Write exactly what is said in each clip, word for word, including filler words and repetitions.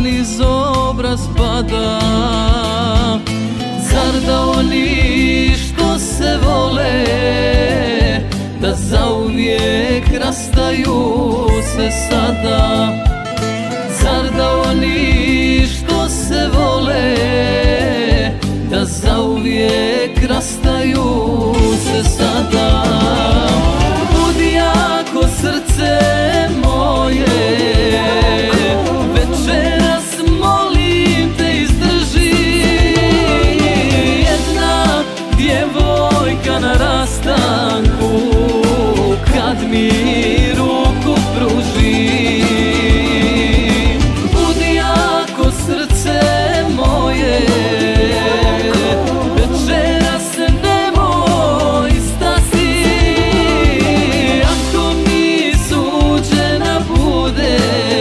niz obraz pada. Zar da oni što se vole, da zauvijek rastaju se sada? Zar da oni što se vole, da zauvijek rastaju se sada? Budi jako srce moje, večeras molim te izdrži. Jedna djevojka na rastanku, kad mi ruku pruži. Budi jako srce moje, večeras nemoj stati. Ako mi suđena bude,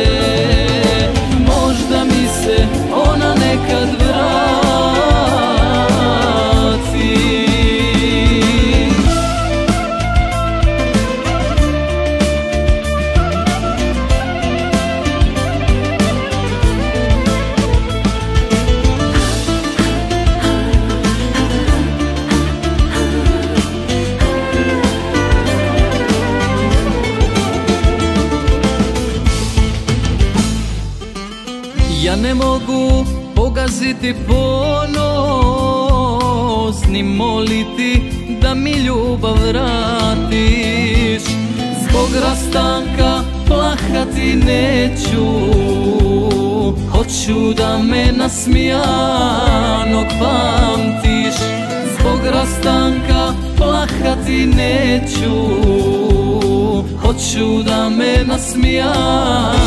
možda mi se ona nekad vrati. Ja ne mogu pogaziti ponos, ni moliti da mi ljubav vratiš. Zbog rastanka plakati neću, hoću da me nasmijanog pamtiš. Zbog rastanka plakati neću, hoću da me nasmijanog